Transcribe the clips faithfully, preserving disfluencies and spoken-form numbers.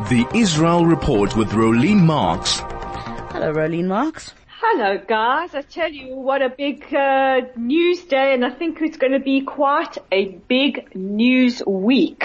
The Israel Report with Rolene Marks. Hello, Rolene Marks. Hello, guys. I tell you, what a big uh, news day, and I think it's going to be quite a big news week.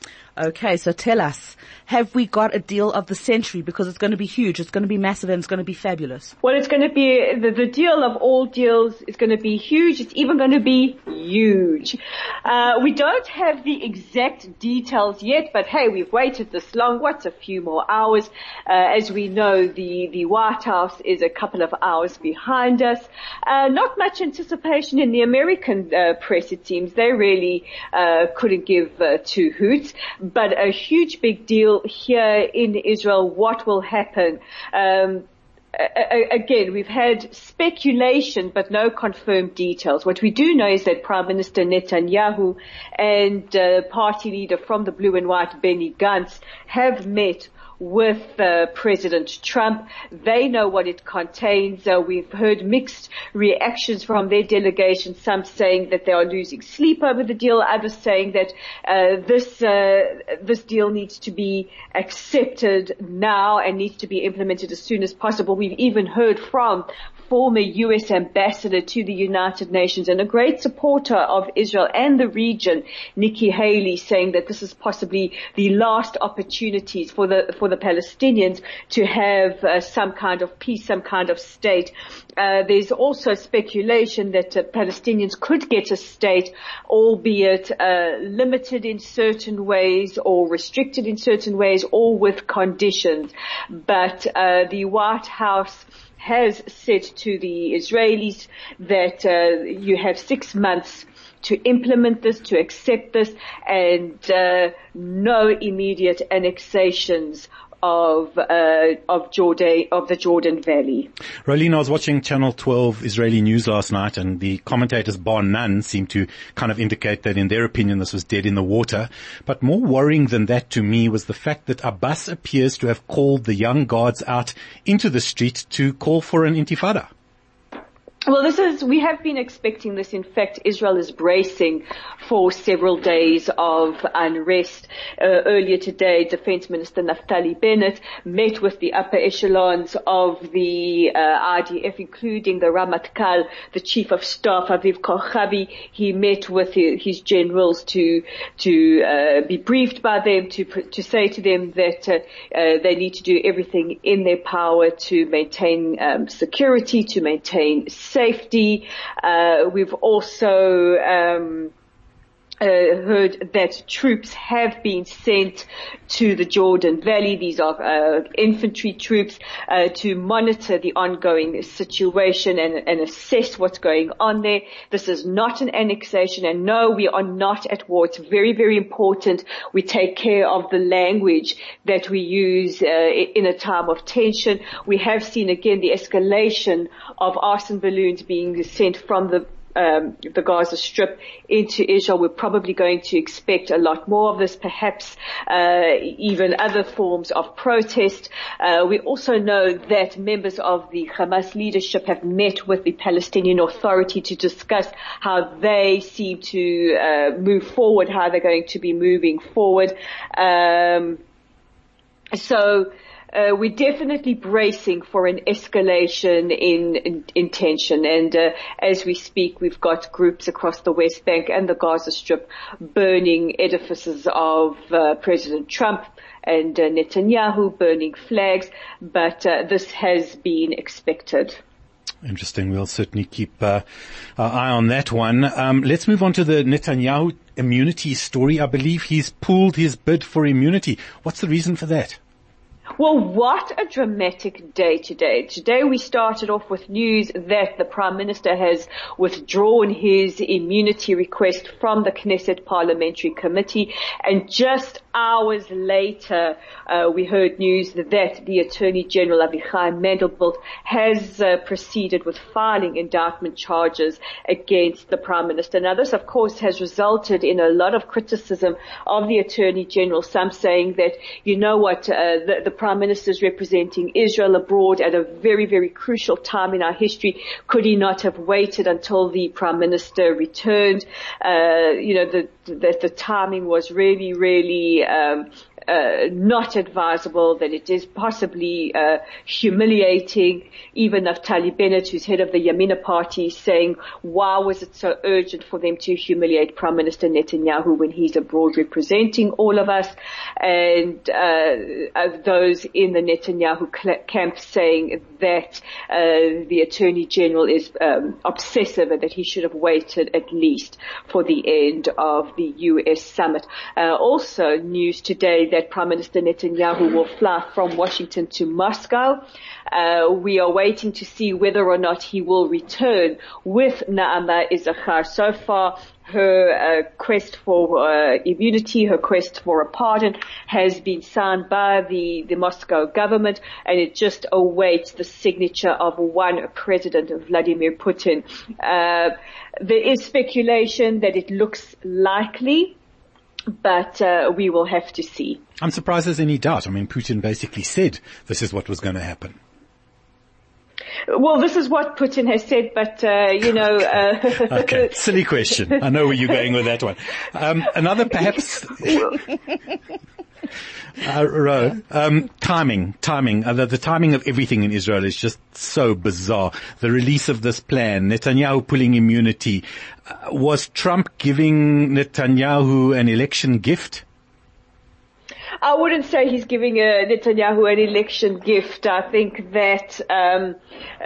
Okay, so tell us, have we got a deal of the century? Because it's going to be huge, it's going to be massive, and it's going to be fabulous. Well, it's going to be, the, the deal of all deals is going to be huge. It's even going to be huge. Uh, we don't have the exact details yet, but hey, we've waited this long. What's a few more hours? Uh, as we know, the, the White House is a couple of hours behind us. Uh, not much anticipation in the American uh, press, it seems. They really uh, couldn't give uh, two hoots. But a huge big deal here in Israel. What will happen? Um, Again, we've had speculation, but no confirmed details. What we do know is that Prime Minister Netanyahu and uh, party leader from the Blue and White, Benny Gantz, have met with uh, President Trump. They know what it contains. Uh, we've heard mixed reactions from their delegation, some saying that they are losing sleep over the deal, others saying that uh, this uh, this deal needs to be accepted now and needs to be implemented as soon as possible. We've even heard from former U S ambassador to the United Nations and a great supporter of Israel and the region, Nikki Haley, saying that this is possibly the last opportunities for the for the Palestinians to have uh, some kind of peace, some kind of state. Uh, there's also speculation that uh, Palestinians could get a state, albeit uh, limited in certain ways or restricted in certain ways or with conditions. But uh, the White House has said to the Israelis that uh, you have six months to implement this, to accept this, and uh, no immediate annexations of uh, of Jordan, of the Jordan Valley. Rolene, I was watching Channel twelve Israeli news last night, and the commentators bar none seemed to kind of indicate that in their opinion this was dead in the water. But more worrying than that to me was the fact that Abbas appears to have called the young guards out into the street to call for an intifada. Well, this is, we have been expecting this. In fact, Israel is bracing for several days of unrest. Uh, earlier today, Defense Minister Naftali Bennett met with the upper echelons of the uh, I D F, including the Ramatkal, the Chief of Staff, Aviv Kochavi. He met with his generals to to uh, be briefed by them, to to say to them that uh, uh, they need to do everything in their power to maintain um, security, to maintain safety. Uh, we've also um, uh, heard that troops have been sent to the Jordan Valley. These are uh, infantry troops uh, to monitor the ongoing situation and, and assess what's going on there. This is not an annexation, and no, we are not at war. It's very, very important we take care of the language that we use uh, in a time of tension. We have seen again the escalation of arson balloons being sent from the Um, the Gaza Strip into Israel. We're probably going to expect a lot more of this, perhaps uh, even other forms of protest. Uh, we also know that members of the Hamas leadership have met with the Palestinian Authority to discuss how they seem to uh, move forward, how they're going to be moving forward. Um, so Uh, we're definitely bracing for an escalation in, in, in tension, and uh, as we speak, we've got groups across the West Bank and the Gaza Strip burning edifices of uh, President Trump and uh, Netanyahu, burning flags, but uh, this has been expected. Interesting. We'll certainly keep uh, our eye on that one. Um, let's move on to the Netanyahu immunity story. I believe he's pulled his bid for immunity. What's the reason for that? Well, what a dramatic day today. Today we started off with news that the Prime Minister has withdrawn his immunity request from the Knesset Parliamentary Committee, and just hours later uh, we heard news that the Attorney General Avichai Mandelblit has uh, proceeded with filing indictment charges against the Prime Minister. Now this of course has resulted in a lot of criticism of the Attorney General, some saying that, you know what, uh, the, the Prime Minister is representing Israel abroad at a very, very crucial time in our history. Could he not have waited until the Prime Minister returned? Uh, you know, the, that the timing was really, really um, uh, not advisable, that it is possibly uh, humiliating. Even Naftali Bennett, who's head of the Yamina party, saying, why was it so urgent for them to humiliate Prime Minister Netanyahu when he's abroad representing all of us? And uh, uh, those in the Netanyahu camp saying that uh, the Attorney General is um, obsessive and that he should have waited at least for the end of the U S summit. Uh, also news today that Prime Minister Netanyahu will fly from Washington to Moscow. Uh, we are waiting to see whether or not he will return with Naama Issachar. So far, her uh, quest for uh, immunity, her quest for a pardon has been signed by the, the Moscow government, and it just awaits the signature of one President, Vladimir Putin. Uh, there is speculation that it looks likely, but uh, we will have to see. I'm surprised there's any doubt. I mean, Putin basically said this is what was going to happen. Well, this is what Putin has said, but, uh, you know... Uh, okay, silly question. I know where you're going with that one. Um, another perhaps... Uh, Ro, um, timing, timing, uh, the, the timing of everything in Israel is just so bizarre. The release of this plan, Netanyahu pulling immunity. Uh, was Trump giving Netanyahu an election gift? I wouldn't say he's giving uh, Netanyahu an election gift. I think that um,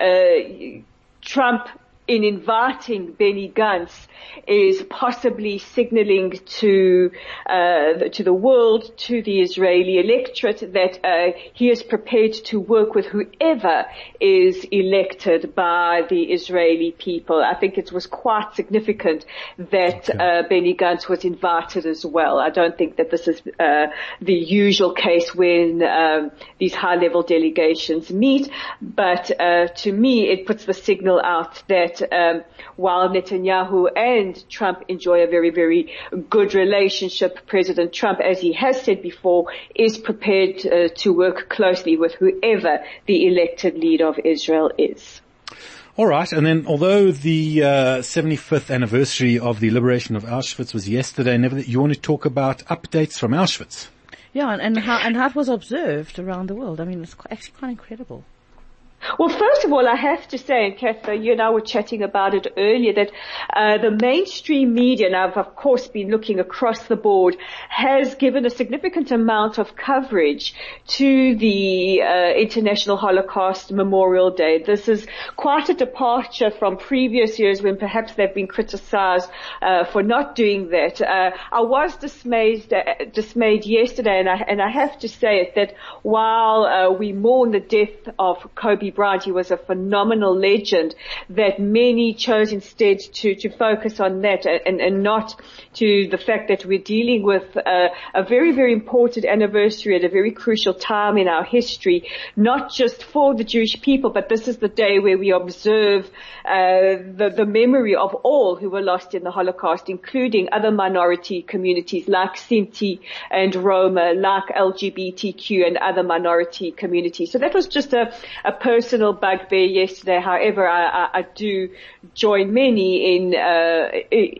uh, Trump, in inviting Benny Gantz, is possibly signaling to uh, to the world, to the Israeli electorate, that uh, he is prepared to work with whoever is elected by the Israeli people. I think it was quite significant that okay. uh, Benny Gantz was invited as well. I don't think that this is uh, the usual case when um, these high-level delegations meet, but uh, to me it puts the signal out that um, while Netanyahu and Trump enjoy a very, very good relationship, President Trump, as he has said before, is prepared uh, to work closely with whoever the elected leader of Israel is. All right. And then although the uh, seventy-fifth anniversary of the liberation of Auschwitz was yesterday, never, you want to talk about updates from Auschwitz? Yeah, and, and, how, and how it was observed around the world. I mean, it's quite, actually quite incredible. Well, first of all, I have to say, and Katha, you and I were chatting about it earlier, that uh, the mainstream media, and I've of course been looking across the board, has given a significant amount of coverage to the uh, International Holocaust Memorial Day. This is quite a departure from previous years when perhaps they've been criticized uh, for not doing that. Uh, I was dismayed, uh, dismayed yesterday, and I, and I have to say it, that while uh, we mourn the death of Kobe Bryant, he was a phenomenal legend, that many chose instead to, to focus on that and, and not to the fact that we're dealing with uh, a very, very important anniversary at a very crucial time in our history, not just for the Jewish people, but this is the day where we observe uh, the, the memory of all who were lost in the Holocaust, including other minority communities like Sinti and Roma, like L G B T Q and other minority communities. So that was just a, a personal bugbear yesterday. However, I, I, I do join many in uh,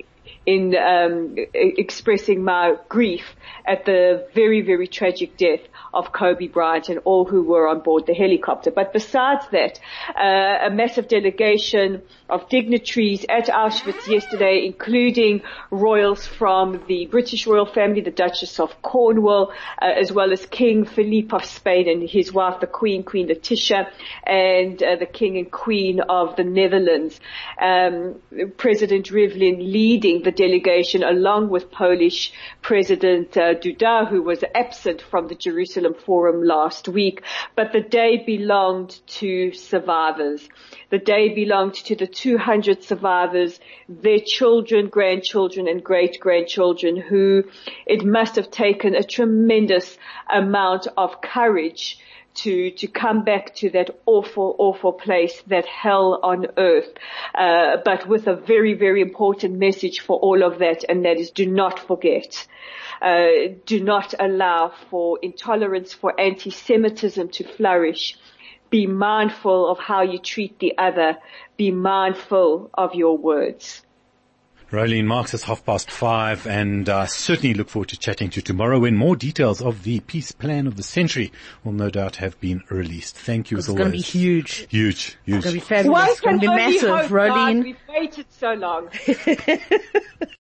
in um, expressing my grief at the very, very tragic death of Kobe Bryant and all who were on board the helicopter. But besides that, uh, a massive delegation of dignitaries at Auschwitz yesterday, including royals from the British royal family, the Duchess of Cornwall, uh, as well as King Philippe of Spain and his wife, the Queen, Queen Letizia, and uh, the King and Queen of the Netherlands. Um, President Rivlin leading the delegation along with Polish President uh, Duda, who was absent from the Jerusalem Forum last week. But the day belonged to survivors. The day belonged to the two hundred survivors, their children, grandchildren and great-grandchildren, who it must have taken a tremendous amount of courage to to come back to that awful, awful place, that hell on earth, uh, but with a very, very important message for all of that, and that is, do not forget. Uh, do not allow for intolerance, for anti-Semitism to flourish. Be mindful of how you treat the other. Be mindful of your words. Rolene Marks, it's half past five, and I uh, certainly look forward to chatting to you tomorrow when more details of the peace plan of the century will no doubt have been released. Thank you as it's always. It's going to be huge. Huge, huge. It's going to be fabulous. It's going to be massive, Rolene. We've waited so long.